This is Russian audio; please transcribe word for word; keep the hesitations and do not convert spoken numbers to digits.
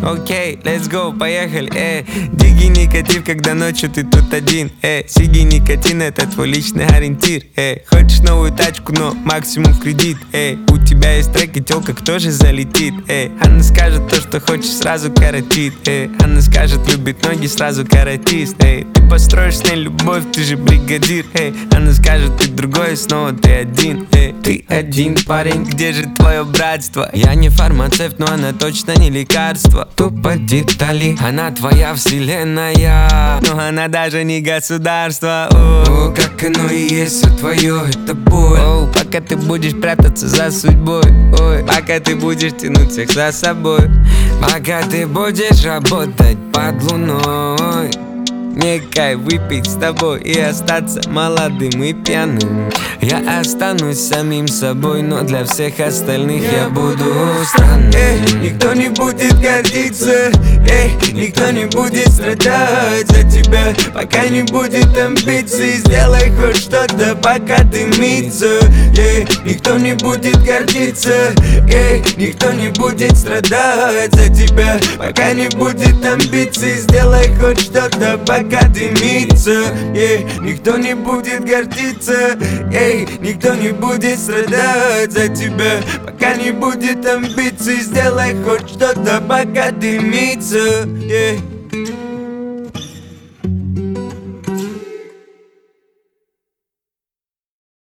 Окей, let's go, поехали, эй. Диги никотив, когда ночью ты тут один, эй. Сиги никотин, это твой личный ориентир, эй. Хочешь новую тачку, но максимум в кредит, эй. У тебя есть трек и тёлка, кто же залетит, эй. Она скажет то, что хочешь, сразу коротит, эй. Она скажет, любит ноги, сразу каратист, эй. Ты построишь с ней любовь, ты же бригадир, эй. Она скажет, ты другой, снова ты один, эй. Ты один парень, где же твое братство? Я не фармацевт, но она точно не лекарство. Тупо детали, она твоя вселенная, но она даже не государство. О, как оно и есть, все твое, это боль. О, пока ты будешь прятаться за судьбой, ой, пока ты будешь тянуть всех за собой, пока ты будешь работать под луной. Мне кайф выпить с тобой и остаться молодым и пьяным. Я останусь самим собой, но для всех остальных я буду странным. Эй, никто не будет гордиться, эй, никто не будет страдать за тебя, пока не будет амбиций. Сделай хоть что-то, пока дымится. Эй, никто не будет гордиться, эй, никто не будет страдать за тебя, пока не будет амбиций. Сделай хоть что-то, пока пока дымится, эй, никто не будет гордиться, эй, никто не будет страдать за тебя, пока не будет амбиций. Сделай хоть что-то, пока дымится, эй.